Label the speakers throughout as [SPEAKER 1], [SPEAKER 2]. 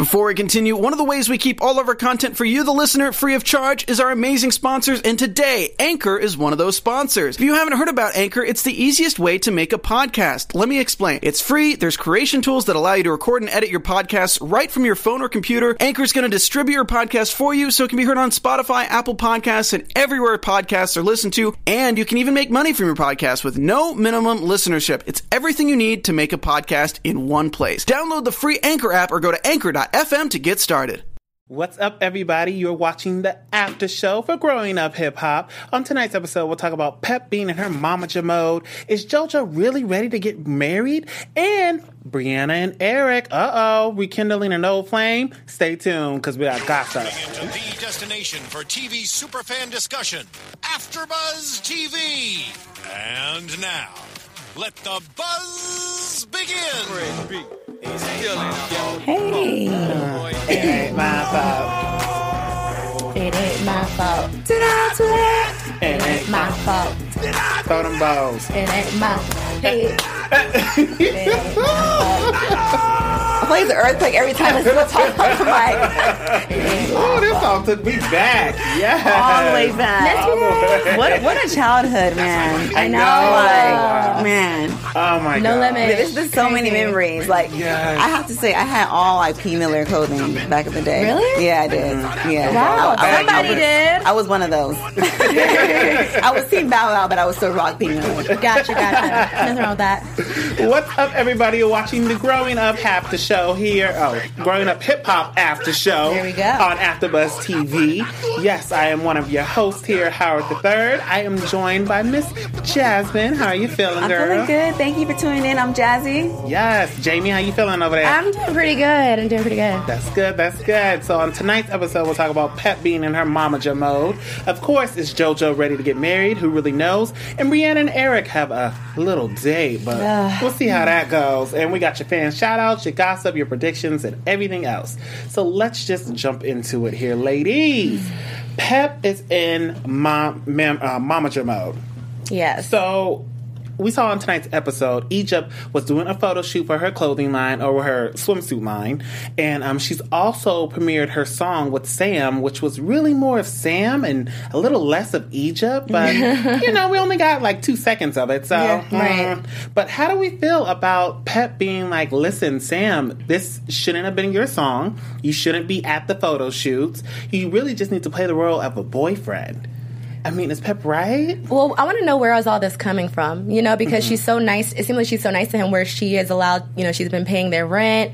[SPEAKER 1] Before we continue, one of the ways we keep all of our content for you, the listener, free of charge is our amazing sponsors, and today, Anchor is one of those sponsors. If you haven't heard about Anchor, it's the easiest way to make a podcast. Let me explain. It's free, there's creation tools that allow you to record and edit your podcasts right from your phone or computer. Anchor's going to distribute your podcast for you so it can be heard on Spotify, Apple Podcasts, and everywhere podcasts are listened to, and you can even make money from your podcast with no minimum listenership. It's everything you need to make a podcast in one place. Download the free Anchor app or go to anchor.fm to get started.
[SPEAKER 2] What's up, everybody? You're watching the after show for Growing Up Hip Hop. On tonight's episode, we'll talk about Pep being in her momager mode. Is JoJo really ready to get married? And Brianna and Eric, rekindling an old flame? Stay tuned, because we got gossip.
[SPEAKER 3] Into the destination for TV superfan discussion, AfterBuzz TV. And now, let the buzz begin.
[SPEAKER 4] Hey.
[SPEAKER 2] It ain't my fault.
[SPEAKER 4] It ain't my fault. It ain't my fault.
[SPEAKER 2] Throw them balls.
[SPEAKER 4] It ain't my hey. It ain't my fault. I play the earthquake every time I talk on the mic.
[SPEAKER 2] Oh, this song took me back. Yeah.
[SPEAKER 5] All the way back. What a childhood, man.
[SPEAKER 2] I know.
[SPEAKER 5] Like, man.
[SPEAKER 2] Oh, my God.
[SPEAKER 4] No limit.
[SPEAKER 5] There's just so many memories. Like,
[SPEAKER 2] Yes.
[SPEAKER 5] I have to say, I had all like P. Miller clothing back in the day.
[SPEAKER 4] Really?
[SPEAKER 5] Yeah, I did. Yeah.
[SPEAKER 4] Wow, somebody did.
[SPEAKER 5] I was one of those. I was Team Bow Wow, but I was still rock P. Miller.
[SPEAKER 4] Gotcha. Nothing wrong with that.
[SPEAKER 2] What's up, everybody? You're watching the Growing Up After Show here. Oh, Growing Up Hip Hop After Show.
[SPEAKER 4] There we go.
[SPEAKER 2] On AfterBuzz TV. Yes, I am one of your hosts here, Howard III. I am joined by Miss Jasmine. How are you feeling,
[SPEAKER 5] I'm
[SPEAKER 2] girl?
[SPEAKER 5] feeling good. Thank you for tuning in. I'm Jazzy.
[SPEAKER 2] Yes. Jamie, how you feeling over there?
[SPEAKER 4] I'm doing pretty good.
[SPEAKER 2] That's good. So on tonight's episode, we'll talk about Pep being in her momager mode. Of course, is JoJo ready to get married? Who really knows? And Brianna and Eric have a little date, but we'll see how that goes. And we got your fan shout-outs, your gossip, your predictions, and everything else. So let's just jump into it here, ladies. Pep is in momager mode.
[SPEAKER 4] Yes.
[SPEAKER 2] So we saw on tonight's episode, Egypt was doing a photo shoot for her clothing line or her swimsuit line. And she's also premiered her song with Sam, which was really more of Sam and a little less of Egypt. But, we only got like 2 seconds of it. So,
[SPEAKER 4] right.
[SPEAKER 2] But how do we feel about Pep being like, listen, Sam, this shouldn't have been your song. You shouldn't be at the photo shoots. You really just need to play the role of a boyfriend. I mean, is Pep right?
[SPEAKER 4] Well, I want to know where is all this coming from, because she's so nice. It seems like she's so nice to him where she is allowed, she's been paying their rent.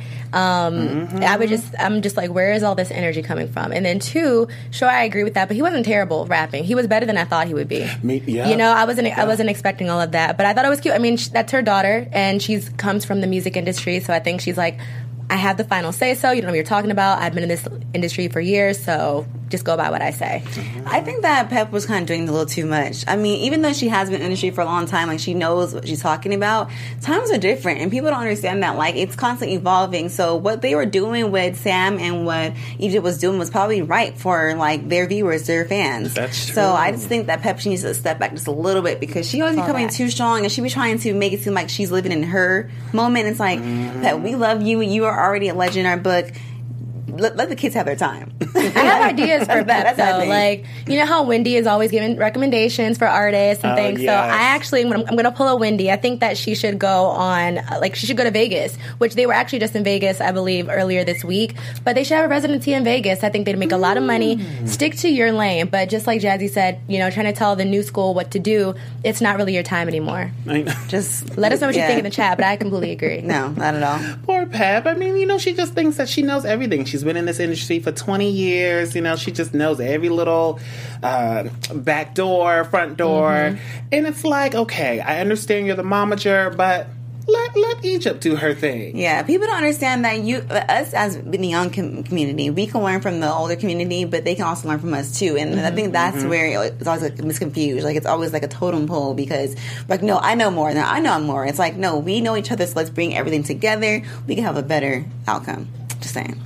[SPEAKER 4] I'm just like, where is all this energy coming from? And then 2, sure, I agree with that, but he wasn't terrible rapping. He was better than I thought he would be. I wasn't expecting all of that, but I thought it was cute. I mean, that's her daughter, and she comes from the music industry, so I think she's like, I have the final say so. You know what you're talking about. I've been in this industry for years, so just go by what I say.
[SPEAKER 5] I think that Pep was kind of doing a little too much. I mean, even though she has been in the industry for a long time, like she knows what she's talking about, times are different, and people don't understand that. Like, it's constantly evolving. So what they were doing with Sam and what Egypt was doing was probably right for like their viewers, their fans.
[SPEAKER 2] That's true.
[SPEAKER 5] So I just think that Pep, she needs to step back just a little bit because she always becoming too strong, and she be trying to make it seem like she's living in her moment. It's like, Pep, we love you. You are already a legend in our book. Let the kids have their time.
[SPEAKER 4] I have ideas for Pep, though. Like, you know how Wendy is always giving recommendations for artists and things?
[SPEAKER 2] Yes.
[SPEAKER 4] So I actually, I'm going to pull a Wendy. I think that she should go on, she should go to Vegas, which they were actually just in Vegas, I believe, earlier this week. But they should have a residency in Vegas. I think they'd make a lot of money. Stick to your lane. But just like Jazzy said, trying to tell the new school what to do, it's not really your time anymore.
[SPEAKER 5] Just
[SPEAKER 4] let us know what you think in the chat, but I completely agree.
[SPEAKER 5] No, not at all.
[SPEAKER 2] Poor Pep. I mean, she just thinks that she knows everything. She's been in this industry for 20 years. She just knows every little back door, front door. And it's like, okay, I understand you're the momager, but let Egypt do her thing.
[SPEAKER 5] Yeah, people don't understand that us as the young community, we can learn from the older community, but they can also learn from us too. And I think that's where it's always like misconfused. Like, it's always like a totem pole because, like, no, I know more. No, I know more. It's like, no, we know each other, so let's bring everything together. We can have a better outcome. Just saying.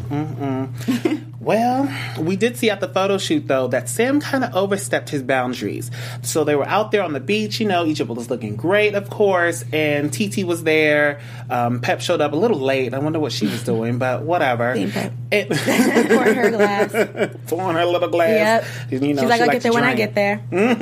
[SPEAKER 2] Well, we did see at the photo shoot, though, that Sam kind of overstepped his boundaries. So they were out there on the beach, Egypt was looking great, of course, and TT was there. Pep showed up a little late. I wonder what she was doing, but whatever.
[SPEAKER 4] Pouring her glass.
[SPEAKER 2] Pouring her little glass.
[SPEAKER 4] Yep. She's like, I'll get there when I get there.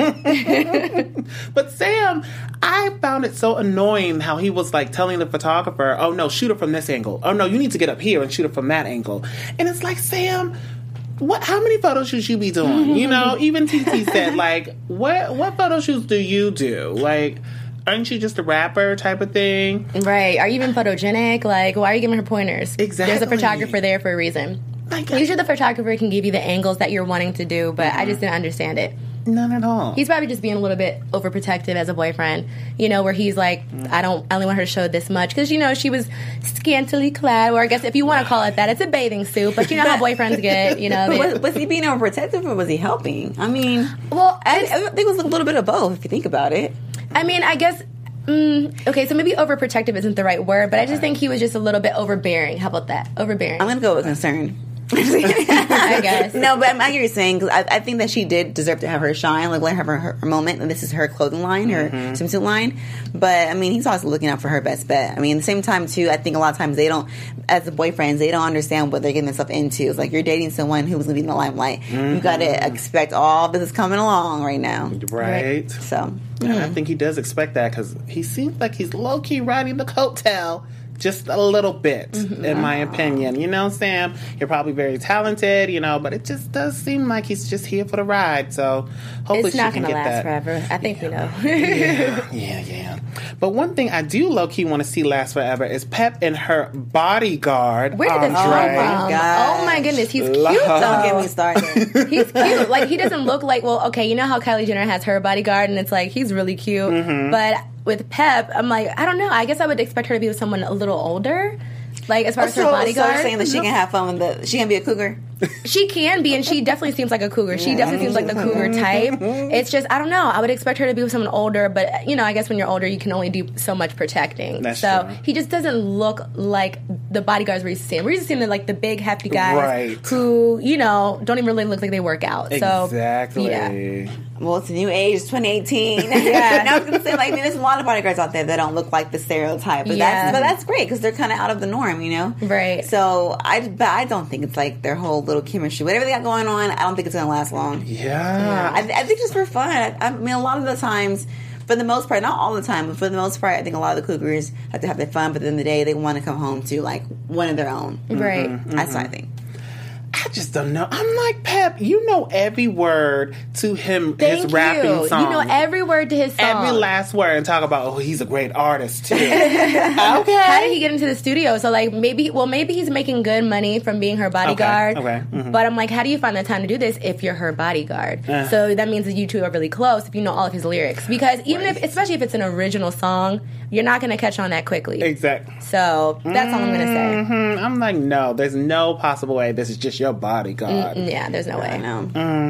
[SPEAKER 2] But Sam, I found it so annoying how he was like telling the photographer, oh no, shoot her from this angle. Oh no, you need to get up here and shoot her from that angle. And it's like, Sam, how many photo shoots you be doing? Even TT said, like, what photo shoots do you do? Like, aren't you just a rapper type of thing?
[SPEAKER 4] Right. Are you even photogenic? Like, why are you giving her pointers?
[SPEAKER 2] Exactly.
[SPEAKER 4] There's a photographer there for a reason. Usually the photographer can give you the angles that you're wanting to do, but I just didn't understand it.
[SPEAKER 2] None at all.
[SPEAKER 4] He's probably just being a little bit overprotective as a boyfriend, where he's like, I only want her to show this much, because, she was scantily clad, or I guess if you want to call it that, it's a bathing suit, but you know how boyfriends get,
[SPEAKER 5] Was he being overprotective or was he helping? I mean, I think it was a little bit of both, if you think about it.
[SPEAKER 4] I mean, I guess... okay, so maybe overprotective isn't the right word, but I just think he was just a little bit overbearing. How about that? Overbearing.
[SPEAKER 5] I'm going to go with concern.
[SPEAKER 4] I guess.
[SPEAKER 5] No, but I get what you're saying, because I think that she did deserve to have her shine, like let her have her moment, and this is her clothing line, her swimsuit line. But I mean, he's also looking out for her best bet. I mean, at the same time too, I think a lot of times they don't, as the boyfriends, they don't understand what they're getting themselves into. It's like you're dating someone who's going to be in the limelight. You got to expect all this is coming along right now,
[SPEAKER 2] right?
[SPEAKER 5] So
[SPEAKER 2] I think he does expect that, because he seems like he's low key riding the coattail. Just a little bit, in my opinion. Sam, you're probably very talented, but it just does seem like he's just here for the ride. So hopefully
[SPEAKER 4] it's not
[SPEAKER 2] going to
[SPEAKER 4] last forever. I think we know.
[SPEAKER 2] Yeah. But one thing I do low-key want to see last forever is Pep and her bodyguard.
[SPEAKER 4] Where did this come from? Oh my goodness, he's cute though.
[SPEAKER 5] Don't get me started.
[SPEAKER 4] He's cute. Like, he doesn't look like, well, okay, you know how Kylie Jenner has her bodyguard, and it's like, he's really cute. But with Pep, I'm like, I don't know. I guess I would expect her to be with someone a little older. Like, as far as her bodyguard.
[SPEAKER 5] So you're saying that she can have fun with she can be a cougar?
[SPEAKER 4] She can be, and she definitely seems like a cougar. She definitely seems like the cougar type. It's just, I don't know. I would expect her to be with someone older, but, I guess when you're older, you can only do so much protecting.
[SPEAKER 2] That's
[SPEAKER 4] so
[SPEAKER 2] true.
[SPEAKER 4] he just doesn't look like the bodyguards we're used to seeing. We're used to seeing like the big, hefty guys who, don't even really look like they work out. So,
[SPEAKER 2] exactly.
[SPEAKER 4] Yeah.
[SPEAKER 5] Well, it's a new age, 2018. Yeah. I was going to say, like, there's a lot of bodyguards out there that don't look like the stereotype. But that's great, because they're kind of out of the norm,
[SPEAKER 4] Right.
[SPEAKER 5] So, I don't think it's like their whole little chemistry. Whatever they got going on, I don't think it's going to last long.
[SPEAKER 2] Yeah.
[SPEAKER 5] I think just for fun. I mean, a lot of the times, for the most part, not all the time, but for the most part, I think a lot of the cougars have to have their fun, but at the end of the day, they want to come home to, like, one of their own.
[SPEAKER 4] Right.
[SPEAKER 5] That's what I think.
[SPEAKER 2] I just don't know. I'm like, Pep, you know every word to his rapping song.
[SPEAKER 4] You know every word to his song.
[SPEAKER 2] Every last word, and talk about, he's a great artist, too. Okay.
[SPEAKER 4] How did he get into the studio? So, like, maybe he's making good money from being her bodyguard.
[SPEAKER 2] Okay.
[SPEAKER 4] But I'm like, how do you find the time to do this if you're her bodyguard? So that means that you two are really close if you know all of his lyrics. Because especially if it's an original song, you're not going to catch on that quickly.
[SPEAKER 2] Exactly.
[SPEAKER 4] So that's all I'm going to say.
[SPEAKER 2] I'm like, no, there's no possible way this is just your bodyguard.
[SPEAKER 4] Yeah, there's no way.
[SPEAKER 5] No.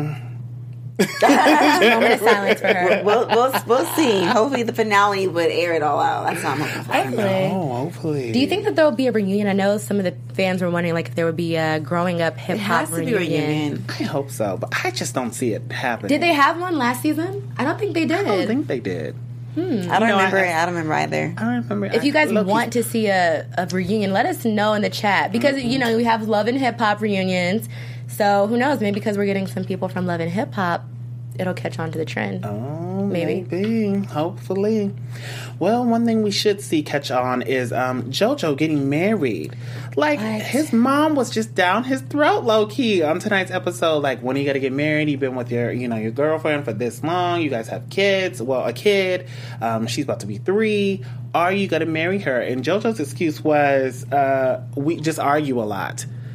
[SPEAKER 4] Moment of silence for her.
[SPEAKER 5] We'll see. Hopefully the finale would air it all out. That's what I'm hoping for.
[SPEAKER 2] Hopefully.
[SPEAKER 4] Do you think that there will be a reunion? I know some of the fans were wondering if there would be a growing up hip hop reunion.
[SPEAKER 2] I hope so, but I just don't see it happening.
[SPEAKER 4] Did they have one last season? I don't think they did.
[SPEAKER 2] I don't think they did.
[SPEAKER 5] I don't remember either.
[SPEAKER 2] I don't remember.
[SPEAKER 4] If you guys want to see a reunion, let us know in the chat. Because, we have Love and Hip Hop reunions. So, who knows? Maybe because we're getting some people from Love and Hip Hop, it'll catch on to the trend.
[SPEAKER 2] Oh, maybe. Hopefully. Well, one thing we should see catch on is JoJo getting married. Like, his mom was just down his throat, low-key, on tonight's episode. Like, when are you going to get married? You've been with your girlfriend for this long. You guys have kids. Well, a kid. She's about to be 3. Are you going to marry her? And JoJo's excuse was, we just argue a lot.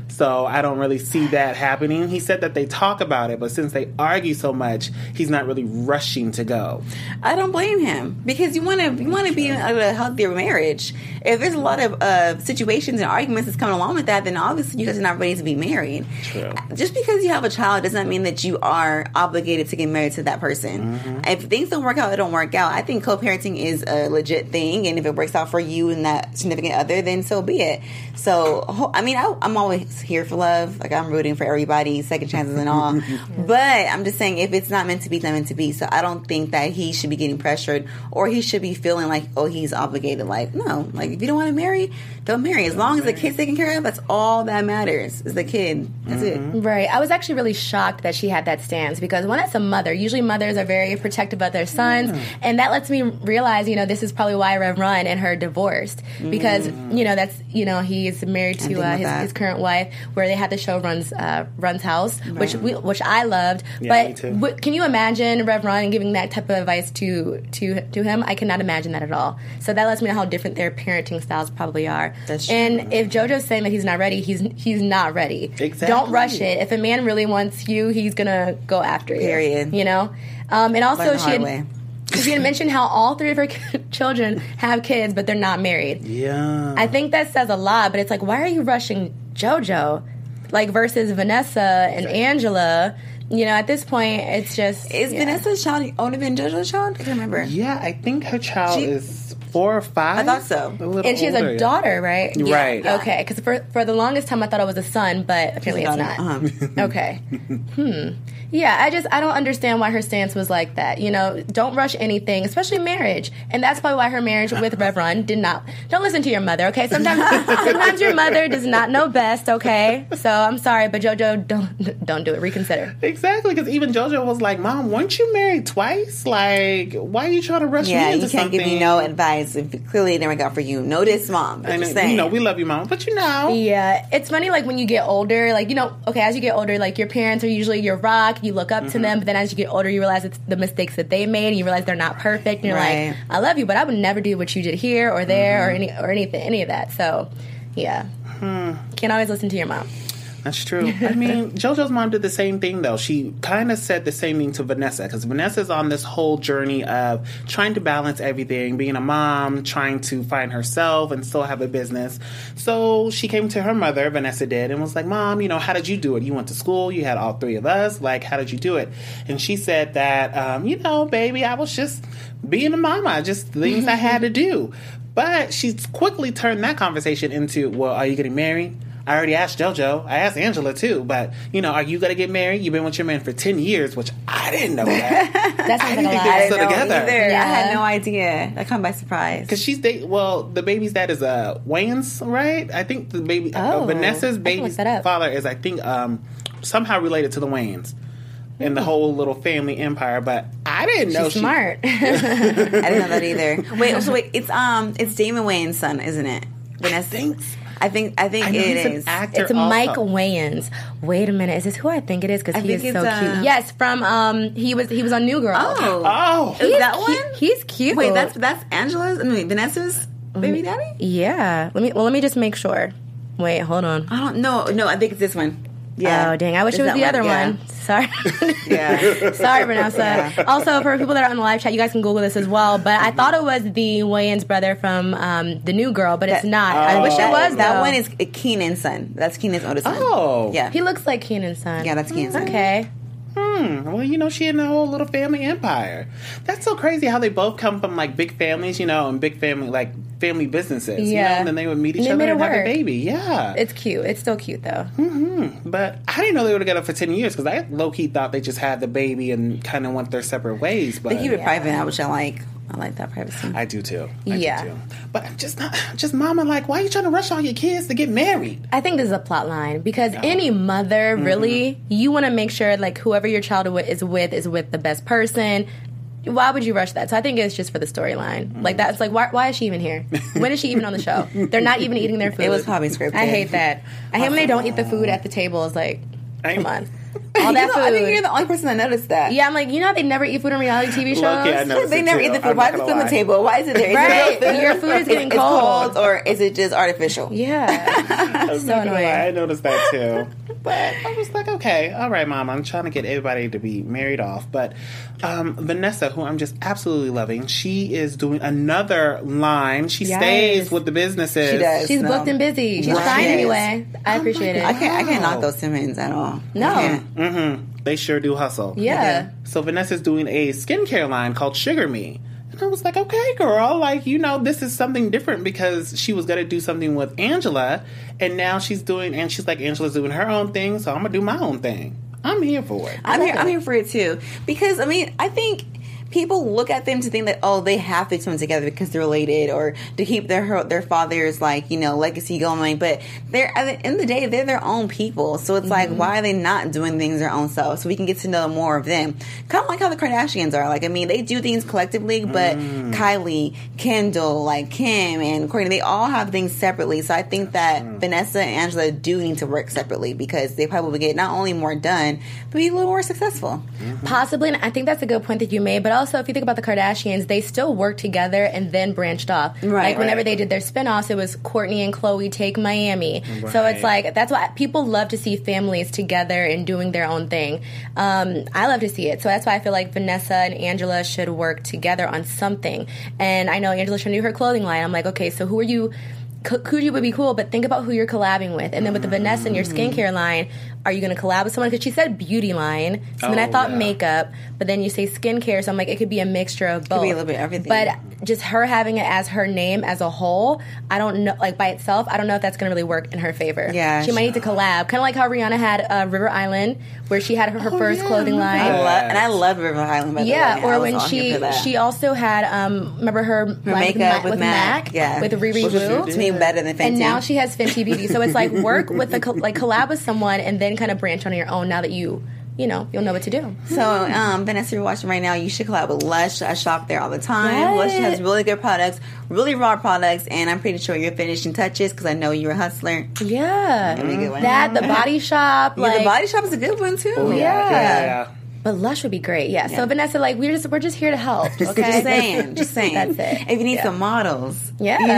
[SPEAKER 2] So I don't really see that happening. He said that they talk about it, but since they argue so much, he's not really rushing to go.
[SPEAKER 5] I don't blame him because you want to be in a healthier marriage. If there's a lot of situations and arguments that's coming along with that, then obviously you guys are not ready to be married.
[SPEAKER 2] True.
[SPEAKER 5] Just because you have a child does not mean that you are obligated to get married to that person. If things don't work out, it don't work out. I think co-parenting is a legit thing, and if it works out for you and that significant other, then so be it. So, I mean, I'm always here for love. Like, I'm rooting for everybody, second chances and all. But I'm just saying, if it's not meant to be, it's not meant to be. So I don't think that he should be getting pressured or he should be feeling like, oh, he's obligated. Like, no. Like, if you don't want to marry, don't marry. As long as the kid's taken care of, that's all that matters is the kid. That's it.
[SPEAKER 4] Right. I was actually really shocked that she had that stance because when it's a mother, usually mothers are very protective of their sons. And that lets me realize, this is probably why Rev Run and her divorced. Because, that's, he's married to his current wife, where they had the show Run's House, which I loved.
[SPEAKER 2] Yeah,
[SPEAKER 4] but can you imagine Rev Run giving that type of advice to him? I cannot imagine that at all. So that lets me know how different their parenting styles probably are.
[SPEAKER 5] That's true.
[SPEAKER 4] And if JoJo's saying that he's not ready, he's not ready.
[SPEAKER 2] Exactly.
[SPEAKER 4] Don't rush it. If a man really wants you, he's gonna go after you.
[SPEAKER 5] Period.
[SPEAKER 4] And also she had mentioned how all three of her children have kids, but they're not married.
[SPEAKER 2] Yeah.
[SPEAKER 4] I think that says a lot, but it's like, why are you rushing JoJo? Like, versus Vanessa and Angela. At this point, it's just...
[SPEAKER 5] Is Vanessa's child older than JoJo's child? I can't remember.
[SPEAKER 2] Yeah, I think her child is 4 or 5.
[SPEAKER 5] I thought so.
[SPEAKER 4] And she has a daughter, right?
[SPEAKER 2] Yeah. Right.
[SPEAKER 4] Yeah. Okay, because for the longest time I thought it was a son, but apparently it's not. Okay. Yeah, I don't understand why her stance was like that. Don't rush anything, especially marriage. And that's probably why her marriage with Rev Run don't listen to your mother, okay? Sometimes your mother does not know best, okay? So I'm sorry, but JoJo, don't do it. Reconsider.
[SPEAKER 2] Exactly, because even JoJo was like, Mom, weren't you married twice? Like, why are you trying to rush me into
[SPEAKER 5] you can't
[SPEAKER 2] something?
[SPEAKER 5] Give me no advice if clearly it never got for you. Know this, Mom.
[SPEAKER 2] I know, we love you, Mom, but
[SPEAKER 4] Yeah, it's funny, like, when you get older, like, as you get older, like, your parents are usually your rock, you look up to them, but then as you get older, you realize it's the mistakes that they made, and you realize they're not perfect, and you're like, I love you, but I would never do what you did here or there or any of that. So, yeah. Can't always listen to your mom.
[SPEAKER 2] That's true. I mean, JoJo's mom did the same thing, though. She kind of said the same thing to Vanessa, because Vanessa's on this whole journey of trying to balance everything, being a mom, trying to find herself, and still have a business. So she came to her mother, Vanessa did, and was like, Mom, how did you do it? You went to school, you had all three of us, like, how did you do it? And she said that, baby, I was just being a mama, just things I had to do. But she quickly turned that conversation into, well, are you getting married? I already asked JoJo. I asked Angela, too. But, are you going to get married? You've been with your man for 10 years, which I didn't know that.
[SPEAKER 4] That's
[SPEAKER 2] I didn't think they were still together.
[SPEAKER 5] Yeah. I had no idea. That caught by surprise.
[SPEAKER 2] Because the baby's dad is Wayans, right? I think the baby, Vanessa's baby's father is, I think, somehow related to the Wayans. In the whole little family empire, but I didn't know
[SPEAKER 4] she's smart.
[SPEAKER 5] I didn't know that either. Wait, it's Damon Wayans' son, isn't it? Vanessa. I think it is.
[SPEAKER 4] It's Mike Wayans. Wait a minute, is this who I think it is? Because he is so cute. Yes, from he was on New Girl.
[SPEAKER 2] Oh,
[SPEAKER 5] is that one?
[SPEAKER 4] He's cute.
[SPEAKER 5] Wait, that's Vanessa's baby daddy.
[SPEAKER 4] Yeah. Let me just make sure. Wait, hold on.
[SPEAKER 5] I don't know. No, I think it's this one.
[SPEAKER 4] Yeah. Oh, dang. I wish it was the other one. Sorry.
[SPEAKER 5] Yeah.
[SPEAKER 4] Sorry, Vanessa. Yeah. Also, for people that are on the live chat, you guys can Google this as well. But I thought it was the Wayans brother from The New Girl, but it's not. I wish it was,
[SPEAKER 5] That one is Keenan's son. That's Keenan's oldest son.
[SPEAKER 2] Oh.
[SPEAKER 5] Yeah.
[SPEAKER 4] He looks like Keenan's son.
[SPEAKER 5] Yeah, that's Keenan's son.
[SPEAKER 4] Okay.
[SPEAKER 2] Well, she had a whole little family empire. That's so crazy how they both come from, like, big families, and big family, like, family businesses.
[SPEAKER 4] Yeah.
[SPEAKER 2] And then they would meet each other and have a baby. Yeah.
[SPEAKER 4] It's cute. It's still cute, though.
[SPEAKER 2] But I didn't know they were together for 10 years, because I low-key thought they just had the baby and kind of went their separate ways. But
[SPEAKER 5] they keep it private, which I like. I like that privacy.
[SPEAKER 2] I do too.
[SPEAKER 4] Yeah.
[SPEAKER 2] But just mama, like, why are you trying to rush all your kids to get married?
[SPEAKER 4] I think this is a plot line because any mother, really, you want to make sure, like, whoever your child is with the best person. Why would you rush that? So I think it's just for the storyline. Like, that's like, why is she even here? When is she even on the show? They're not even eating their food.
[SPEAKER 5] It was probably scripted.
[SPEAKER 4] I hate that. I hate when they don't eat the food at the table. It's like, come on. All that food.
[SPEAKER 5] I think you're the only person that noticed that.
[SPEAKER 4] Yeah, I'm like, you know how they never eat food in reality TV shows?
[SPEAKER 2] I noticed
[SPEAKER 5] they never eat the food. Why is it on the table? Why is it there?
[SPEAKER 4] Right. Your food is getting cold.
[SPEAKER 5] Or is it just artificial?
[SPEAKER 4] Yeah. So annoying.
[SPEAKER 2] I noticed that too. But I was like, okay, all right, Mom, I'm trying to get everybody to be married off. But Vanessa, who I'm just absolutely loving, she is doing another line. She stays with the businesses.
[SPEAKER 5] She does.
[SPEAKER 4] She's booked and busy. She's trying anyway. I appreciate it.
[SPEAKER 5] I can't knock those Simmons at all.
[SPEAKER 4] No.
[SPEAKER 2] They sure do hustle.
[SPEAKER 4] Yeah.
[SPEAKER 2] So Vanessa's doing a skincare line called Sugar Me. And I was like, okay, girl, like, you know, this is something different because she was going to do something with Angela. And now she's like, Angela's doing her own thing, so I'm going to do my own thing. I'm here for it.
[SPEAKER 5] I'm here for it too. Because, I mean, I think people look at them to think that, oh, they have to come together because they're related or to keep their father's, like, you know, legacy going. But they're, at the end of the day, they're their own people. So it's like, why are they not doing things their own self? So we can get to know more of them. Kind of like how the Kardashians are. Like, I mean, they do things collectively, but Kylie, Kendall, like Kim and Kourtney, they all have things separately. So I think that Vanessa and Angela do need to work separately because they probably would get not only more done, but be a little more successful.
[SPEAKER 4] Possibly, and I think that's a good point that you made, but also, if you think about the Kardashians, they still worked together and then branched off.
[SPEAKER 5] Right.
[SPEAKER 4] Like, whenever they did their spinoffs, it was Kourtney and Khloe take Miami. Right. So it's like, that's why people love to see families together and doing their own thing. I love to see it. So that's why I feel like Vanessa and Angela should work together on something. And I know Angela's trying to do her clothing line. I'm like, okay, so who are you? Coochie would be cool, but think about who you're collabing with. And then with the Vanessa and your skincare line, are you going to collab with someone? Because she said beauty line. So then I thought makeup, but then you say skincare. So I'm like, it could be a mixture of both.
[SPEAKER 5] Could be a little bit of everything.
[SPEAKER 4] But just her having it as her name as a whole, I don't know, like by itself, I don't know if that's going to really work in her favor.
[SPEAKER 5] Yeah.
[SPEAKER 4] She might need to collab. Kind of like how Rihanna had River Island, where she had her first clothing line.
[SPEAKER 5] I love River Island, by the way.
[SPEAKER 4] Yeah, or when she also had, remember her
[SPEAKER 5] makeup with
[SPEAKER 4] MAC?
[SPEAKER 5] Yeah.
[SPEAKER 4] With Riri Wu.
[SPEAKER 5] To me, better than Fenty.
[SPEAKER 4] And now she has Fenty Beauty. So it's like work with collab with someone and then kind of branch on your own now that you'll know what to do.
[SPEAKER 5] So, Vanessa, you're watching right now, you should collab with Lush. I shop there all the time.
[SPEAKER 4] What?
[SPEAKER 5] Lush has really good products, really raw products, and I'm pretty sure your finishing touches because I know you're a hustler.
[SPEAKER 4] Yeah.
[SPEAKER 5] Good one.
[SPEAKER 4] That, the Body Shop.
[SPEAKER 5] The Body Shop is a good one, too.
[SPEAKER 2] Oh, yeah.
[SPEAKER 4] But Lush would be great, yeah. So Vanessa, like we're just here to help. Okay,
[SPEAKER 5] just saying.
[SPEAKER 4] That's it.
[SPEAKER 5] If you need some models,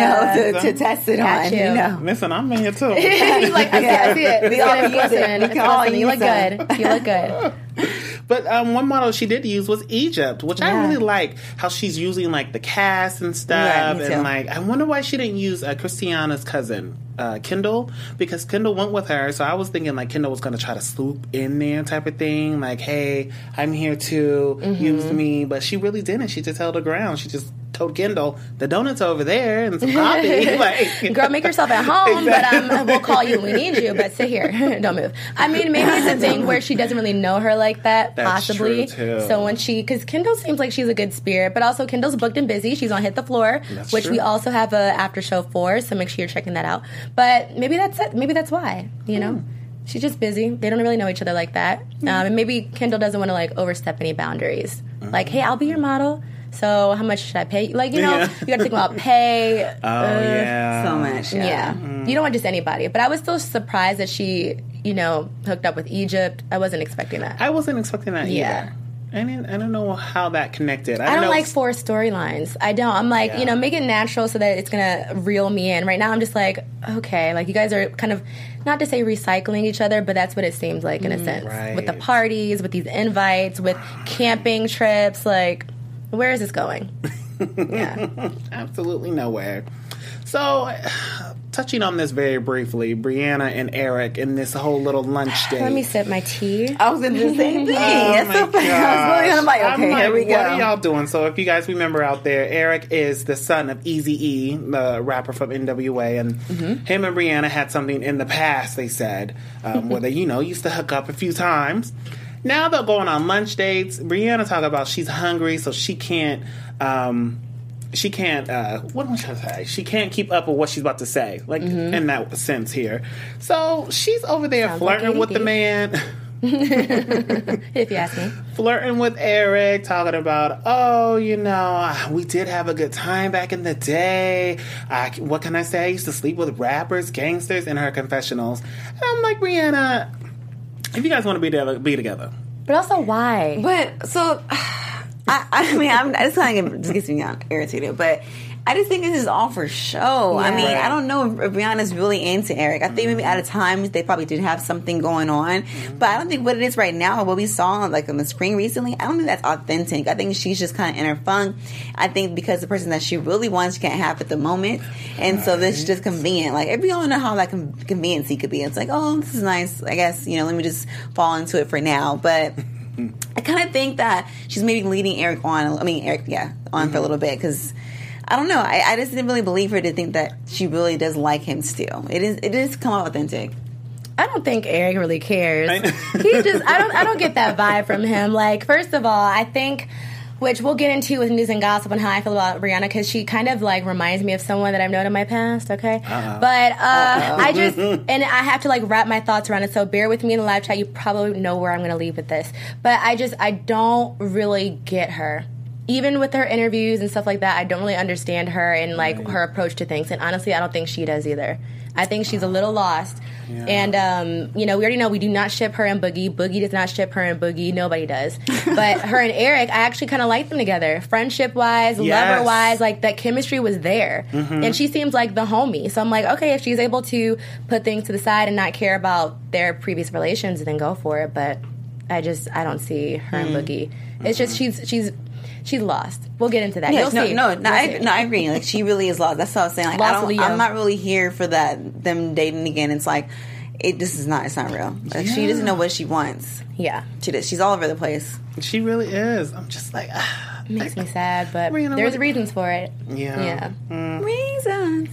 [SPEAKER 4] to
[SPEAKER 5] test it on,
[SPEAKER 2] Listen, I'm in here too.
[SPEAKER 4] He's like, I see it. We all use it. You look good. You look good.
[SPEAKER 2] But one model she did use was Egypt, which I really like how she's using like the cast and stuff.
[SPEAKER 5] Yeah,
[SPEAKER 2] and like, I wonder why she didn't use Christiana's cousin, Kendall, because Kendall went with her. So I was thinking like Kendall was going to try to swoop in there type of thing. Like, hey, I'm here too. Use me. But she really didn't. She just held her ground. She just told Kendall, the donuts over there and some coffee. Like,
[SPEAKER 4] girl, make yourself at home, but we'll call you when we need you, but sit here. Don't move. I mean, maybe it's a thing where she doesn't really know her like that,
[SPEAKER 2] That's
[SPEAKER 4] possibly.
[SPEAKER 2] True too.
[SPEAKER 4] So when because Kendall seems like she's a good spirit, but also Kendall's booked and busy. She's on Hit the Floor, which we also have a after show for, so make sure you're checking that out. But maybe that's it. Maybe that's why, She's just busy. They don't really know each other like that. And maybe Kendall doesn't want to like overstep any boundaries. Like, hey, I'll be your model. So how much should I pay? Like, you got to think about pay.
[SPEAKER 5] So much.
[SPEAKER 4] Yeah. You don't want just anybody. But I was still surprised that she, hooked up with Egypt. I wasn't expecting that.
[SPEAKER 2] I wasn't expecting that either. I don't know how that connected.
[SPEAKER 4] I don't like forced storylines. I don't. I'm like, make it natural so that it's going to reel me in. Right now, I'm just like, okay, like you guys are kind of, not to say recycling each other, but that's what it seems like in a sense.
[SPEAKER 2] Right.
[SPEAKER 4] With the parties, with these invites, with camping trips, like, where is this going?
[SPEAKER 2] Absolutely nowhere. So, touching on this very briefly, Brianna and Eric in this whole little lunch date.
[SPEAKER 4] Let me sip my tea.
[SPEAKER 5] I was going to do the same thing.
[SPEAKER 2] I'm
[SPEAKER 5] like, here we go.
[SPEAKER 2] What are y'all doing? So, if you guys remember out there, Eric is the son of Eazy-E, the rapper from NWA, and him and Brianna had something in the past, they said, where they, used to hook up a few times. Now they're going on lunch dates. Brianna talk about she's hungry, so she can't, what am I trying to say? She can't keep up with what she's about to say, like, in that sense here. So she's over there flirting with the man.
[SPEAKER 4] If you ask me.
[SPEAKER 2] Flirting with Eric, talking about, we did have a good time back in the day. What can I say? I used to sleep with rappers, gangsters in her confessionals. And I'm like, Brianna, If you guys want to be together.
[SPEAKER 4] But also, why?
[SPEAKER 5] But, so, I mean, I just kind of just gets me irritated, but I just think this is all for show. Yeah. I mean, I don't know if Brianna's really into Eric. I think maybe at a time they probably did have something going on, but I don't think what it is right now, what we saw like on the screen recently, I don't think that's authentic. I think she's just kind of in her funk. I think because the person that she really wants she can't have at the moment, and so this is just convenient. Like, we all know how that conveniency could be. It's like, oh, this is nice. I guess, let me just fall into it for now, but I kind of think that she's maybe leading Eric on. I mean, Eric, on for a little bit, because I don't know. I just didn't really believe her to think that she really does like him still. It is come out authentic.
[SPEAKER 4] I don't think Eric really cares. I don't get that vibe from him. Like, first of all, I think, which we'll get into with news and gossip and how I feel about Brianna, because she kind of like reminds me of someone that I've known in my past, okay? But I just, and I have to like wrap my thoughts around it, so bear with me in the live chat. You probably know where I'm going to leave with this. But I don't really get her. Even with her interviews and stuff like that, I don't really understand her and like her approach to things. And honestly, I don't think she does either. I think she's a little lost. Yeah. And, we already know we do not ship her and Boogie. Boogie does not ship her and Boogie. Nobody does. But her and Eric, I actually kind of like them together. Friendship-wise, lover-wise, like that chemistry was there. Mm-hmm. And she seems like the homie. So I'm like, okay, if she's able to put things to the side and not care about their previous relations, then go for it. But I don't see her and Boogie. It's just she's lost. We'll get into that.
[SPEAKER 5] Yes,
[SPEAKER 4] You'll see.
[SPEAKER 5] I agree. Like, she really is lost. That's what I was saying. Like, I'm not really here for that. Them dating again. It's like, it's not real. Like, she doesn't know what she wants.
[SPEAKER 4] Yeah,
[SPEAKER 5] she's all over the place.
[SPEAKER 2] She really is. I'm just like,
[SPEAKER 4] it makes me sad, but there's reasons for it.
[SPEAKER 2] Yeah.
[SPEAKER 5] Reasons.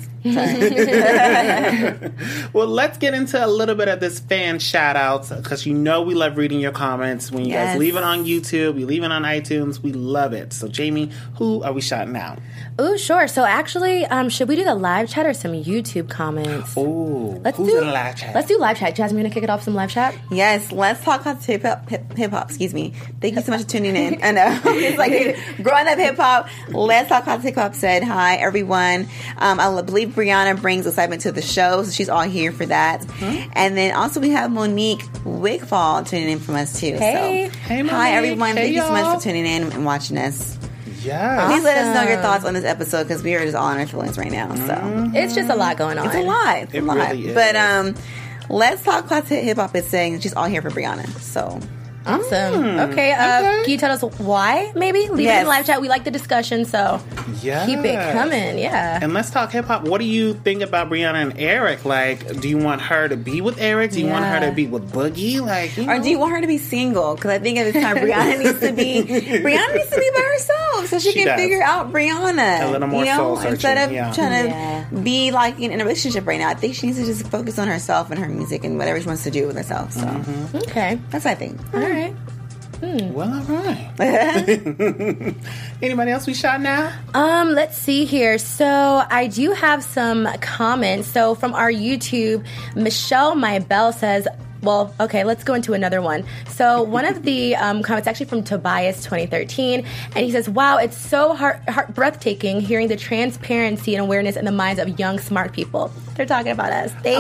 [SPEAKER 2] Well, let's get into a little bit of this fan shout-outs, because we love reading your comments. When you guys leave it on YouTube, you leave it on iTunes, we love it. So, Jamie, who are we shouting out?
[SPEAKER 4] Ooh, sure. So, actually, should we do the live chat or some YouTube comments?
[SPEAKER 2] Ooh, who's in the live chat?
[SPEAKER 4] Let's do live chat. Jasmine, gonna kick it off some live chat?
[SPEAKER 5] Yes, let's talk about hip-hop. Excuse me. Thank you so much for tuning in. I know. It's like growing up hip-hop. Let's talk about hip-hop said, hi, everyone. I believe Brianna brings excitement to the show, so she's all here for that. Mm-hmm. And then also we have Monique Wigfall tuning in from us too.
[SPEAKER 4] Hey.
[SPEAKER 5] So,
[SPEAKER 2] hey, Monique.
[SPEAKER 5] Hi, everyone.
[SPEAKER 2] Hey,
[SPEAKER 5] Thank you so much for tuning in and watching us.
[SPEAKER 2] Yeah.
[SPEAKER 5] Please let us know your thoughts on this episode, because we are just all in our feelings right now. So
[SPEAKER 4] it's just a lot going on.
[SPEAKER 5] It's a lot.
[SPEAKER 2] It really is.
[SPEAKER 5] But let's talk classic hip hop is saying she's all here for Brianna. So
[SPEAKER 4] awesome. Okay. Can you tell us why? Maybe leave it in the live chat. We like the discussion, so keep it coming. Yeah.
[SPEAKER 2] And let's talk hip hop. What do you think about Brianna and Eric? Like, do you want her to be with Eric? Do you want her to be with Boogie? Like,
[SPEAKER 5] or do you want her to be single? Because I think at this time Brianna needs to be by herself, so she can figure out Brianna.
[SPEAKER 2] A little more soul searching,
[SPEAKER 5] instead of trying to be like in a relationship right now. I think she needs to just focus on herself and her music and whatever she wants to do with herself. So
[SPEAKER 4] okay,
[SPEAKER 5] that's what I think.
[SPEAKER 4] All right.
[SPEAKER 2] Well, all right. Anybody else we shot now?
[SPEAKER 4] Let's see here. So I do have some comments. So from our YouTube, Michelle Mybell says, well, okay, let's go into another one. So one of the comments actually from Tobias 2013, and he says, wow, it's so breathtaking hearing the transparency and awareness in the minds of young, smart people. They're talking about us. Thank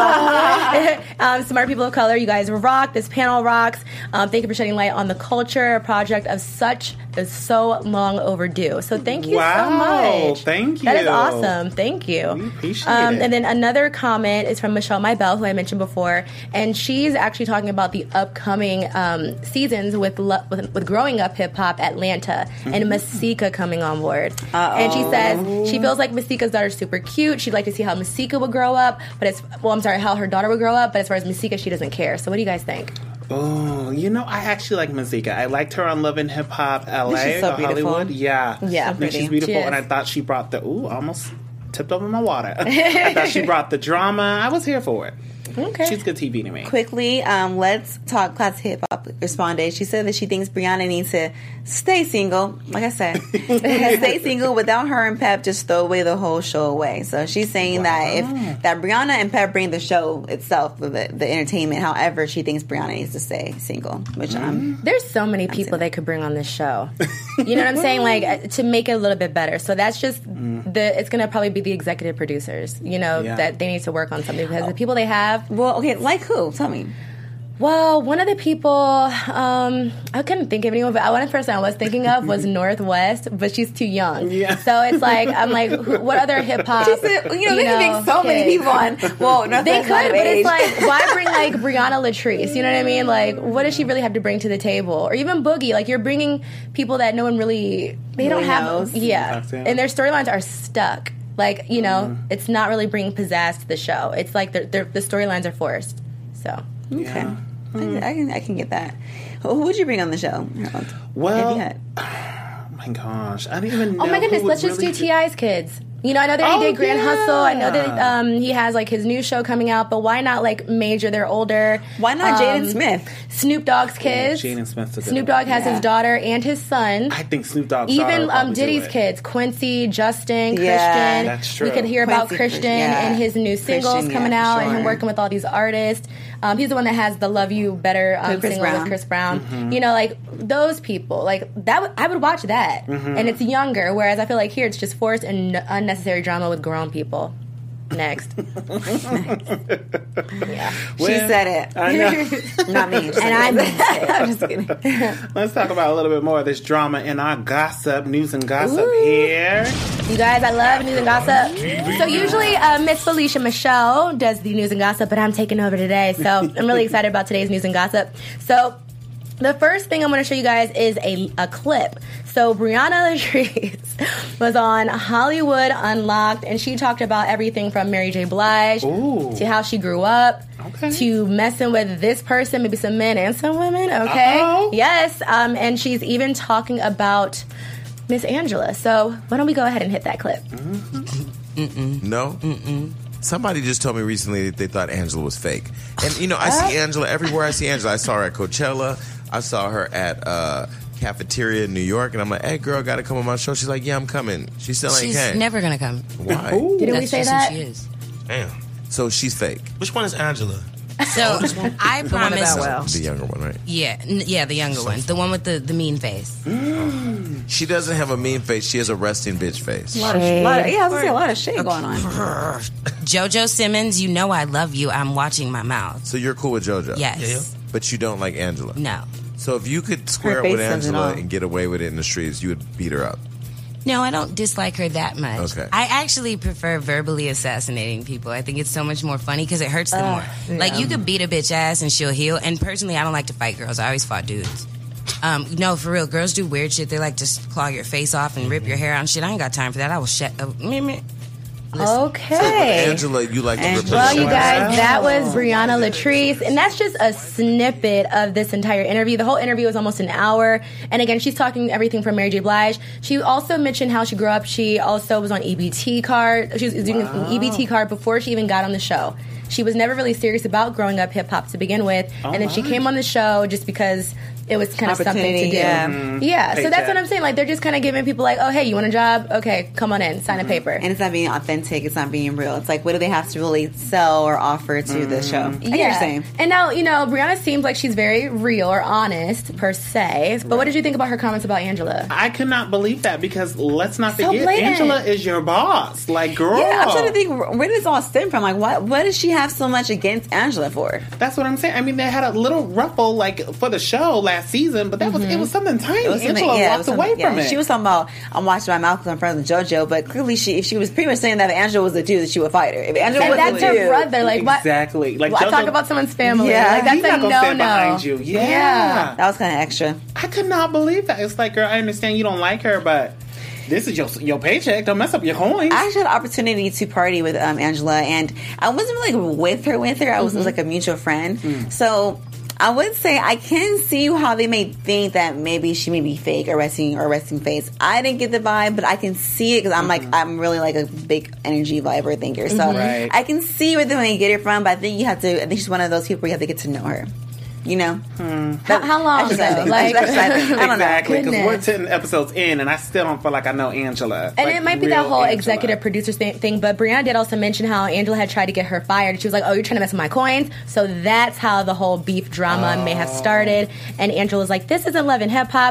[SPEAKER 4] you. Smart people of color, you guys rock. This panel rocks. Thank you for shedding light on the culture, a project of such is so long overdue. So thank you so much.
[SPEAKER 2] Thank you.
[SPEAKER 4] That is awesome. Thank you.
[SPEAKER 2] We appreciate it.
[SPEAKER 4] And then another comment is from Michelle Mybell, who I mentioned before, and she's actually talking about the upcoming seasons with Growing Up Hip Hop Atlanta and Masika coming on board. And she says she feels like Masika's daughter is super cute. She'd like to see how Masika would grow up, how her daughter would grow up. But as far as Masika, she doesn't care. So what do you guys think?
[SPEAKER 2] Oh, I actually like Masika. I liked her on Love and Hip Hop LA,
[SPEAKER 5] she's so
[SPEAKER 2] Hollywood. Yeah.
[SPEAKER 5] So
[SPEAKER 2] she's beautiful, and I thought she brought almost tipped over my water. I thought she brought the drama. I was here for it.
[SPEAKER 4] Okay.
[SPEAKER 2] She's good TV to me.
[SPEAKER 5] Quickly, let's talk classic hip hop. Responded. She said that she thinks Brianna needs to stay single. Like I said, stay single. Without her and Pep, just throw away the whole show away. So she's saying that Brianna and Pep bring the show itself, the entertainment. However, she thinks Brianna needs to stay single. Which
[SPEAKER 4] there's so many people they could bring on this show. You know what I'm saying? Like to make it a little bit better. So that's just it's going to probably be the executive producers. That they need to work on something because the people they have.
[SPEAKER 5] Well, okay, like who? Tell me.
[SPEAKER 4] Well, one of the people, I couldn't think of anyone, but one person I was thinking of was Northwest, but she's too young. Yeah. So it's like, I'm like, what other hip hop?
[SPEAKER 5] They could bring so many people on. Well, Northwest
[SPEAKER 4] they could, but it's like, why bring like Brianna Latrice? You know what I mean? Like, what does she really have to bring to the table? Or even Boogie. Like, you're bringing people that no one really, they don't have, knows. Yeah. And their storylines are stuck. Like, you know, it's not really bringing pizzazz to the show. It's like the storylines are forced. So.
[SPEAKER 5] Okay. Yeah. I can get that. Who would you bring on the show?
[SPEAKER 2] Well, oh my gosh, I didn't even know.
[SPEAKER 4] Oh my goodness, let's just do T.I.'s kids. You know, I know that he did Grand Hustle. I know that he has like his new show coming out, but why not like major their older?
[SPEAKER 5] Why not Jaden Smith?
[SPEAKER 4] Snoop Dogg's kids.
[SPEAKER 2] Jaden Smith's
[SPEAKER 4] Snoop Dogg has his daughter and his son.
[SPEAKER 2] I think Snoop Dogg's
[SPEAKER 4] even Diddy's kids, Quincy, Justin, Christian.
[SPEAKER 2] That's true.
[SPEAKER 4] We could hear about Christian and his new singles coming out, and him working with all these artists. He's the one that has the "Love You Better" single with Chris Brown. Mm-hmm. You know, like those people, like that. I would watch that, and it's younger. Whereas I feel like here it's just forced and unnecessary drama with grown people. Next.
[SPEAKER 5] Yeah. Well, she said it.
[SPEAKER 2] I know.
[SPEAKER 5] Not me.
[SPEAKER 4] And I meant it.
[SPEAKER 5] I'm just kidding.
[SPEAKER 2] Let's talk about a little bit more of this drama in our gossip, news and gossip here.
[SPEAKER 4] You guys, I love news and gossip. So usually Miss Felicia Michelle does the news and gossip, but I'm taking over today. So I'm really excited about today's news and gossip. So the first thing I'm going to show you guys is a clip. So Brianna Latrice was on Hollywood Unlocked, and she talked about everything from Mary J. Blige to how she grew up to messing with this person, maybe some men and some women. Okay, yes, and she's even talking about Miss Angela. So why don't we go ahead and hit that clip?
[SPEAKER 6] No. Somebody just told me recently that they thought Angela was fake. And, you know, I see Angela everywhere. I see Angela. I saw her at Coachella. I saw her at Cafeteria in New York. And I'm like, hey, girl, got to come on my show. She's like, yeah, I'm coming. She still ain't came.
[SPEAKER 7] She's never going to come.
[SPEAKER 6] Why?
[SPEAKER 4] Didn't we say that?
[SPEAKER 7] Who she is.
[SPEAKER 8] Damn.
[SPEAKER 6] So she's fake.
[SPEAKER 8] Which one is Angela?
[SPEAKER 7] So I promise.
[SPEAKER 6] The younger one, right?
[SPEAKER 7] Yeah, the younger one. The one with the mean face.
[SPEAKER 6] She doesn't have a mean face. She has a resting bitch face.
[SPEAKER 5] A lot of shit going on.
[SPEAKER 7] JoJo Simmons, you know I love you. I'm watching my mouth.
[SPEAKER 6] So you're cool with JoJo?
[SPEAKER 7] Yes.
[SPEAKER 8] Yeah.
[SPEAKER 6] But you don't like Angela?
[SPEAKER 7] No.
[SPEAKER 6] So if you could square up with Angela and get away with it in the streets, you would beat her up?
[SPEAKER 7] No, I don't dislike her that much.
[SPEAKER 6] Okay.
[SPEAKER 7] I actually prefer verbally assassinating people. I think it's so much more funny because it hurts them more. Yeah. Like, you could beat a bitch ass and she'll heal. And personally, I don't like to fight girls. I always fought dudes. No, for real. Girls do weird shit. They like to claw your face off and rip your hair out and shit. I ain't got time for that. I will shut up.
[SPEAKER 4] Okay.
[SPEAKER 6] So, Angela, you like to rip
[SPEAKER 4] Well, you guys, that was Brianna Latrice, and that's just a snippet of this entire interview. The whole interview was almost an hour, and again, she's talking everything from Mary J. Blige. She also mentioned how she grew up. She also was on EBT card. She was doing an EBT card before she even got on the show. She was never really serious about growing up hip-hop to begin with, and then she came on the show just because it was kind of something to do. Yeah. So that's what I'm saying. Like, they're just kind of giving people like, oh, hey, you want a job? Okay, come on in, sign a paper.
[SPEAKER 5] And it's not being authentic. It's not being real. It's like, what do they have to really sell or offer to the show? I get what you're saying.
[SPEAKER 4] And now, you know, Brianna seems like she's very real or honest, per se. But what did you think about her comments about Angela?
[SPEAKER 2] I could not believe that because let's not forget, Angela is your boss. Like, girl.
[SPEAKER 5] Yeah, I'm trying to think, where does this all stem from? Like, what does she have so much against Angela for?
[SPEAKER 2] That's what I'm saying. I mean, they had a little ruffle, like, for the show last season, but that was it was something tiny. Angela walked away from it.
[SPEAKER 5] She was talking about, I'm watching my mouth because I'm friends with JoJo, but clearly if she was pretty much saying that if Angela was a dude, that she would fight her. If Angela was
[SPEAKER 4] that's her brother. Like, what?
[SPEAKER 2] Exactly. Like,
[SPEAKER 4] JoJo, talk about someone's family.
[SPEAKER 5] Yeah,
[SPEAKER 4] like, that's
[SPEAKER 2] he's not gonna stand behind you.
[SPEAKER 5] Yeah. That was kind of extra.
[SPEAKER 2] I could not believe that. It's like, girl, I understand you don't like her, but this is your paycheck. Don't mess up your coins.
[SPEAKER 5] I actually had the opportunity to party with Angela, and I wasn't really with her. I was like a mutual friend. So I would say I can see how they may think that maybe she may be fake or resting face. I didn't get the vibe, but I can see it because I'm really like a big energy viber thinker. So I can see where they may get it from, but I think she's one of those people where you have to get to know her. You know?
[SPEAKER 4] How long though? Like,
[SPEAKER 5] I don't know.
[SPEAKER 2] Exactly, because we're 10 episodes in, and I still don't feel like I know Angela.
[SPEAKER 4] And it might be that whole executive producer thing, but Brianna did also mention how Angela had tried to get her fired. She was like, oh, you're trying to mess with my coins? So that's how the whole beef drama may have started. And Angela's like, this isn't Love and Hip Hop.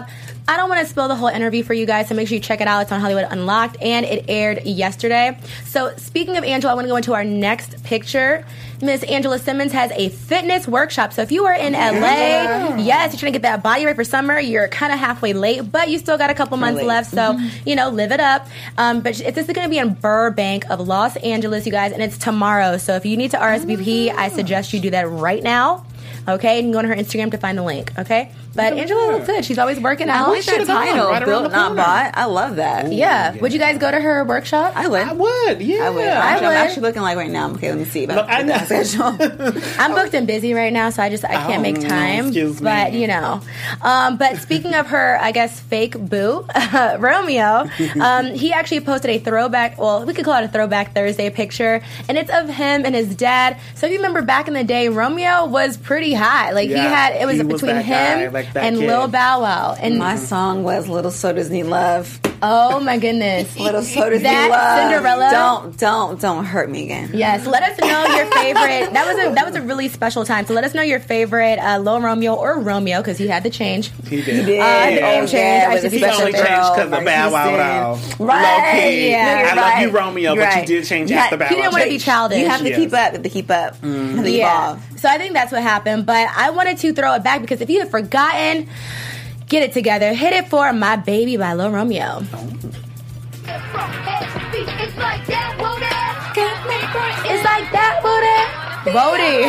[SPEAKER 4] I don't want to spill the whole interview for you guys, so make sure you check it out. It's on Hollywood Unlocked, and it aired yesterday. So speaking of Angela, I want to go into our next picture. Miss Angela Simmons has a fitness workshop. So if you are in LA, yes, you're trying to get that body right for summer, you're kind of halfway late, but you still got a couple months left, so, live it up. But this is going to be in Burbank of Los Angeles, you guys, and it's tomorrow. So if you need to RSVP, I suggest you do that right now. Okay, and go on her Instagram to find the link. Okay, but Angela looks good. She's always working out.
[SPEAKER 5] I like that title, right Built Not Bought. I love that.
[SPEAKER 4] Yeah. Would you guys go to her workshop?
[SPEAKER 5] I would.
[SPEAKER 2] I would. Yeah.
[SPEAKER 5] I would. I'm actually looking like right now. Okay, let me see. Look,
[SPEAKER 4] I'm booked and busy right now, so I can't make time.
[SPEAKER 2] Excuse me.
[SPEAKER 4] But but speaking of her, I guess fake boo, Romeo, he actually posted a throwback. Well, we could call it a Throwback Thursday picture, and it's of him and his dad. So if you remember back in the day, Romeo was pretty high. Like it was between him and Lil Bow Wow. And
[SPEAKER 5] my song was Little Sodas Need Love.
[SPEAKER 4] Oh my goodness.
[SPEAKER 5] Little Sodas Need Love.
[SPEAKER 4] Cinderella.
[SPEAKER 5] Don't hurt me again.
[SPEAKER 4] Yes, let us know your favorite. That was a really special time. So let us know your favorite Lil Romeo or Romeo, because he had to change.
[SPEAKER 2] He did.
[SPEAKER 4] The name change. I should be
[SPEAKER 2] he only changed because of Bow Wow.
[SPEAKER 4] Right.
[SPEAKER 2] Low key.
[SPEAKER 4] Yeah.
[SPEAKER 2] I love you, Romeo, but you did change after Bow Wow.
[SPEAKER 4] He didn't want to be childish.
[SPEAKER 5] You have to keep up. You have to evolve.
[SPEAKER 4] So I think that's what happened. But I wanted to throw it back because if you have forgotten, get it together. Hit it for My Baby by Lil Romeo.
[SPEAKER 8] It's like that, Wody.
[SPEAKER 4] It's like that, Wody. Wody.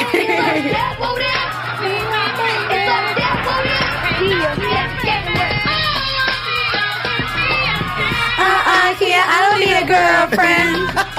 [SPEAKER 4] I don't need a girlfriend.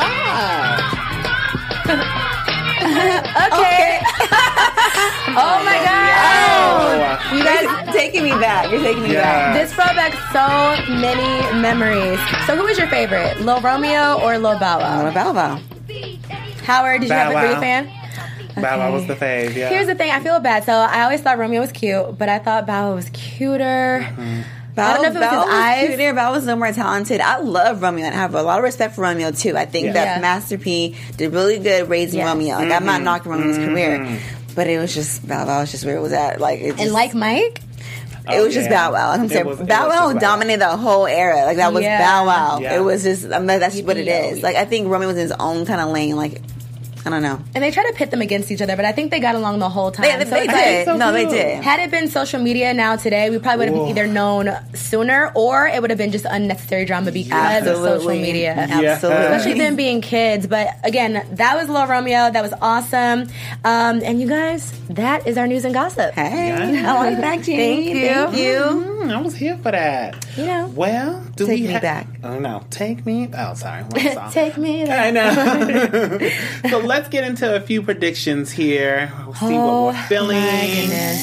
[SPEAKER 4] Okay. Oh my God. You guys
[SPEAKER 5] taking me back. You're taking me back.
[SPEAKER 4] This brought back so many memories. So who was your favorite? Lil Romeo or Lil Bow Wow?
[SPEAKER 5] Lil Bow Wow.
[SPEAKER 4] Howard, did you have a fan?
[SPEAKER 2] Bow Wow was the fave, yeah.
[SPEAKER 4] Here's the thing, I feel bad. So I always thought Romeo was cute, but I thought Bow Wow was cuter. I don't know if it was his eyes.
[SPEAKER 5] Cuter. Bow was no more talented. I love Romeo and I have a lot of respect for Romeo too. I think that Master P did really good raising Romeo. Like I'm not knocking Romeo's career, but it was just Bow Wow was just where it was at. Like it just,
[SPEAKER 4] and like Mike.
[SPEAKER 5] It was just Bow Wow. I'm saying Bow Wow dominated the whole era. Like that was Bow Wow. Yeah. It was just that's what it is. Like I think Romeo was in his own kind of lane. Like I don't know.
[SPEAKER 4] And they try to pit them against each other, but I think they got along the whole time.
[SPEAKER 5] They did. So they did.
[SPEAKER 4] Had it been social media now today, we probably would have either known sooner or it would have been just unnecessary drama because of social media.
[SPEAKER 5] Absolutely.
[SPEAKER 4] Especially them being kids. But again, that was Lil Romeo. That was awesome. And you guys, that is our news and gossip.
[SPEAKER 5] Hey. I want it back, Jeannie.
[SPEAKER 4] Thank
[SPEAKER 2] you. I was here for that.
[SPEAKER 4] You know.
[SPEAKER 2] Well,
[SPEAKER 5] take me back.
[SPEAKER 2] Oh, no. Take me. Oh, sorry.
[SPEAKER 4] Take me back.
[SPEAKER 2] I know. So let's get into a few predictions here. We'll see what we're feeling.
[SPEAKER 4] My goodness.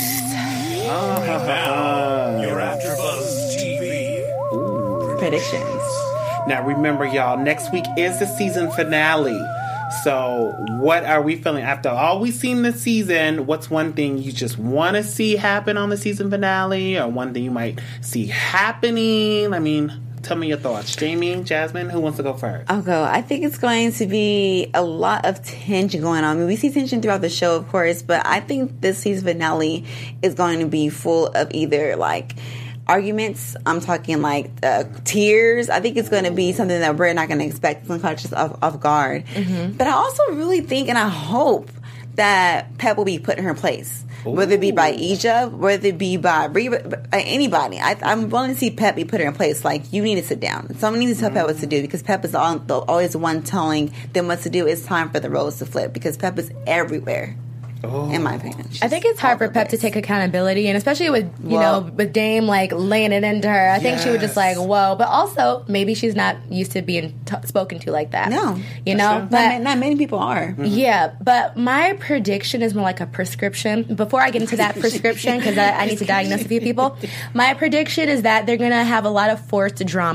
[SPEAKER 3] Your AfterBuzz TV
[SPEAKER 5] predictions.
[SPEAKER 2] Now remember, y'all, next week is the season finale. So what are we feeling after all we've seen this season? What's one thing you just want to see happen on the season finale, or one thing you might see happening? I mean, tell me your thoughts. Jamie, Jasmine, who wants to go first?
[SPEAKER 5] I'll go. I think it's going to be a lot of tension going on. I mean, we see tension throughout the show, of course, but I think this season finale is going to be full of either like arguments. I'm talking like tears. I think it's going to be something that we're not going to expect. It's going to catch us off guard. Mm-hmm. But I also really think and I hope that Pep will be put in her place. Ooh. Whether it be by Egypt, whether it be by anybody. I'm willing to see Pep be put in her place. Like, you need to sit down. Someone needs to tell Pep what to do, because Pep is always the one telling them what to do. It's time for the roles to flip, because Pep is everywhere. In my opinion.
[SPEAKER 4] I think it's hard for Pep to take accountability, and especially with, you know, with Dame, like, laying it into her. I think she was just like, whoa. But also, maybe she's not used to being spoken to like that.
[SPEAKER 5] No.
[SPEAKER 4] You know? But
[SPEAKER 5] not many people are.
[SPEAKER 4] Mm-hmm. Yeah. But my prediction is more like a prescription. Before I get into that prescription, because I need to diagnose a few people, my prediction is that they're going to have a lot of forced drama.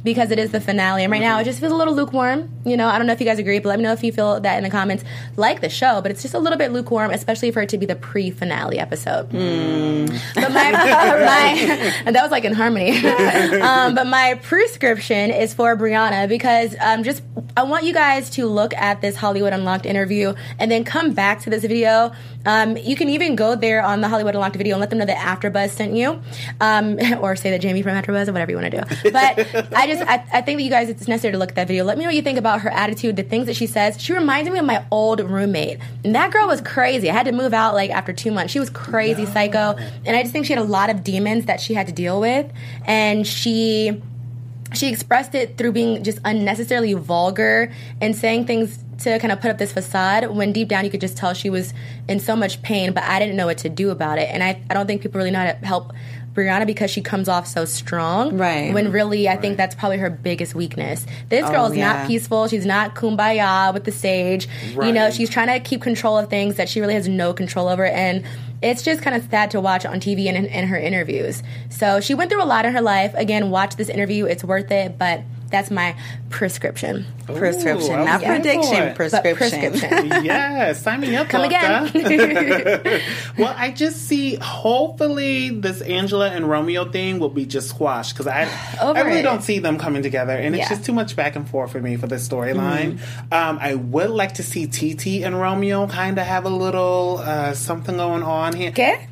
[SPEAKER 4] because it is the finale. And right now, it just feels a little lukewarm. You know, I don't know if you guys agree, but let me know if you feel that in the comments. Like the show, but it's just a little bit lukewarm, especially for it to be the pre-finale episode. But my and that was like in harmony. But my prescription is for Brianna because I want you guys to look at this Hollywood Unlocked interview and then come back to this video. You can even go there on the Hollywood Unlocked video and let them know that AfterBuzz sent you, or say that Jamie from AfterBuzz, or whatever you want to do. But I think that you guys, it's necessary to look at that video. Let me know what you think about her attitude, the things that she says. She reminds me of my old roommate, and that girl was crazy. I had to move out like after 2 months. She was crazy, psycho, and I just think she had a lot of demons that she had to deal with, and she expressed it through being just unnecessarily vulgar and saying things to kind of put up this facade when deep down you could just tell she was in so much pain, but I didn't know what to do about it. And I don't think people really know how to help Brianna because she comes off so strong. Right. When really, I think that's probably her biggest weakness. This girl is not peaceful. She's not kumbaya with the sage. Right. You know, she's trying to keep control of things that she really has no control over. And it's just kind of sad to watch on TV and in her interviews. So she went through a lot in her life. Again, watch this interview. It's worth it. But that's my prescription.
[SPEAKER 5] Not prediction. Prescription.
[SPEAKER 2] Yes, sign me up.
[SPEAKER 4] Come again.
[SPEAKER 2] Well, I just see. Hopefully, this Angela and Romeo thing will be just squashed because I really don't see them coming together, and it's just too much back and forth for me for this storyline. I would like to see TT and Romeo kind of have a little something going on here.
[SPEAKER 5] Okay.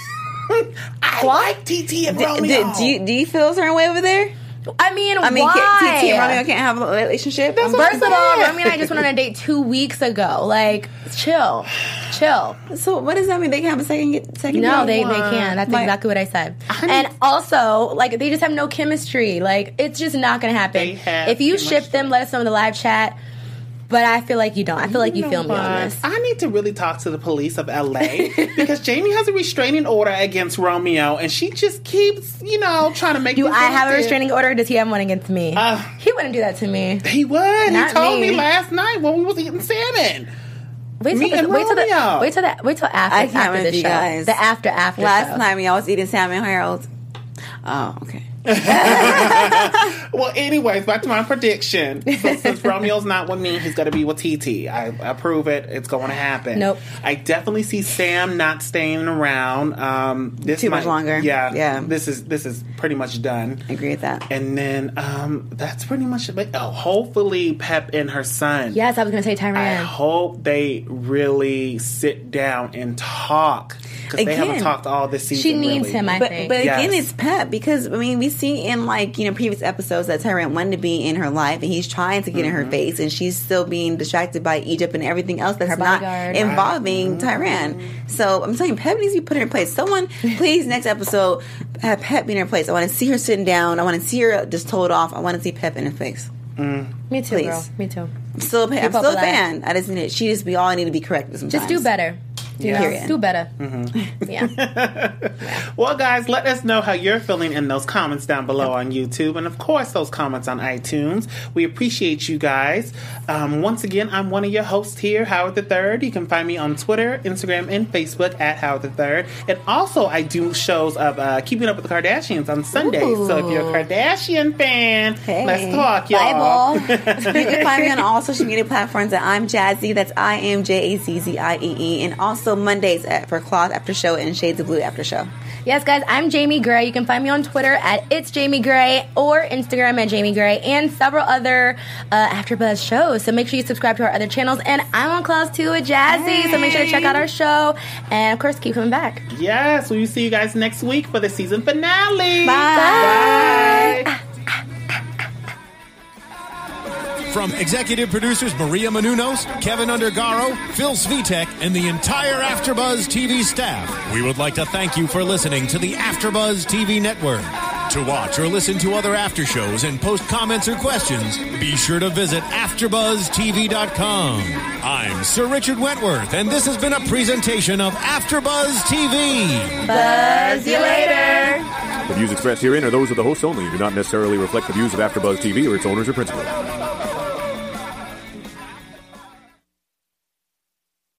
[SPEAKER 2] I like TT and Romeo.
[SPEAKER 5] Do you feel a certain way over there?
[SPEAKER 4] I mean, why?
[SPEAKER 5] TT and Romeo can't have a relationship?
[SPEAKER 4] First of all, Romeo and I just went on a date 2 weeks ago. Like, chill.
[SPEAKER 5] So what does that mean? They can have a second
[SPEAKER 4] No,
[SPEAKER 5] date?
[SPEAKER 4] they can't. That's exactly what I said. And also, like, they just have no chemistry. Like, it's just not going to happen. If you ship them, let us know in the live chat. But I feel like you don't. I feel like you feel me on this.
[SPEAKER 2] I need to really talk to the police of LA because Jamie has a restraining order against Romeo and she just keeps, trying to make
[SPEAKER 4] Do I have a restraining order or does he have one against me? He wouldn't do that to me.
[SPEAKER 2] He would. He told me last night when we was eating salmon.
[SPEAKER 4] Wait till after the show.
[SPEAKER 5] Guys.
[SPEAKER 4] The after
[SPEAKER 5] Last night when y'all was eating salmon, Harold. Oh, okay.
[SPEAKER 2] Well, anyways, back to my prediction. So since Romeo's not with me, he's going to be with TT. I approve it. It's going to happen.
[SPEAKER 4] Nope.
[SPEAKER 2] I definitely see Sam not staying around.
[SPEAKER 5] Too much longer.
[SPEAKER 2] Yeah. This is pretty much done.
[SPEAKER 5] I agree with that.
[SPEAKER 2] And then that's pretty much it. Hopefully Pep and her son.
[SPEAKER 4] Yes, I was going to say Tyrann.
[SPEAKER 2] I hope they really sit down and talk. Because they haven't talked all this season.
[SPEAKER 4] She needs him, I think.
[SPEAKER 5] But again, it's Pep because, we see in previous episodes that Tyrann wanted to be in her life and he's trying to get in her face and she's still being distracted by Egypt and everything else that's not involving Tyrann. So I'm telling you, Pep needs to be put in her place. Someone, please, next episode, have Pep be in her place. I want to see her sitting down. I want to see her just told off. I want to see Pep in her face.
[SPEAKER 4] Me too, girl. Me too.
[SPEAKER 5] I'm still a fan. We all need to be corrected sometimes.
[SPEAKER 4] Just do better.
[SPEAKER 5] Yeah.
[SPEAKER 4] Do better.
[SPEAKER 5] Yeah.
[SPEAKER 2] Well, guys, let us know how you're feeling in those comments down below on YouTube. And, of course, those comments on iTunes. We appreciate you guys. Once again, I'm one of your hosts here, Howard III. You can find me on Twitter, Instagram, and Facebook at Howard III. And also, I do shows of Keeping Up with the Kardashians on Sundays.
[SPEAKER 4] Ooh.
[SPEAKER 2] So if you're a Kardashian fan, let's talk, y'all.
[SPEAKER 5] You can find me on all social media platforms at I'm Jazzy. That's IMJAZZIEE. And also Mondays for Cloth After Show and Shades of Blue After Show.
[SPEAKER 4] Yes, guys, I'm Jamie Gray. You can find me on Twitter at It's Jamie Gray or Instagram at Jamie Gray and several other AfterBuzz shows. So make sure you subscribe to our other channels. And I'm on Claws 2 with Jazzy, so make sure to check out our show. And, of course, keep coming back.
[SPEAKER 2] Yes, we'll see you guys next week for the season finale.
[SPEAKER 5] Bye.
[SPEAKER 2] Bye.
[SPEAKER 3] From executive producers Maria Menounos, Kevin Undergaro, Phil Svitek, and the entire AfterBuzz TV staff, we would like to thank you for listening to the AfterBuzz TV network. To watch or listen to other after shows and post comments or questions, be sure to visit AfterBuzzTV.com. I'm Sir Richard Wentworth, and this has been a presentation of AfterBuzz TV.
[SPEAKER 4] Buzz you later.
[SPEAKER 9] The views expressed herein are those of the hosts only and do not necessarily reflect the views of AfterBuzz TV or its owners or principals.